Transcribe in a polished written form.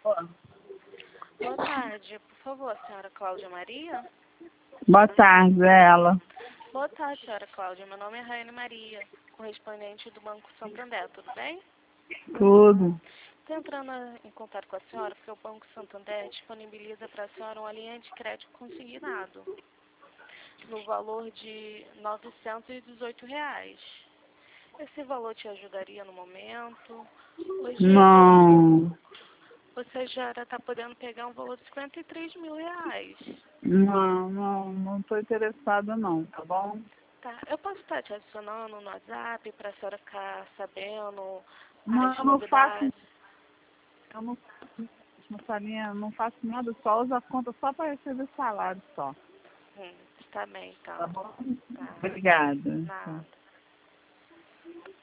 Boa tarde, por favor, senhora Cláudia Maria? Boa tarde, ela. Boa tarde, senhora Cláudia. Meu nome é Raiane Maria, correspondente do Banco Santander, tudo bem? Tudo. Estou entrando em contato com a senhora porque o Banco Santander disponibiliza para a senhora uma linha de crédito consignado no valor de R$ 918. Esse valor te ajudaria no momento? Hoje Não. você já está podendo pegar um valor de R$ 53 mil. Não estou interessada não, tá bom? Tá, eu posso estar te adicionando no WhatsApp para a senhora ficar sabendo Não, as eu não faço, novidades? eu não faço, Salinha, não faço nada, só uso a conta só para receber salário só. Tá bem, então. Tá bom? Tá, Obrigada. nada.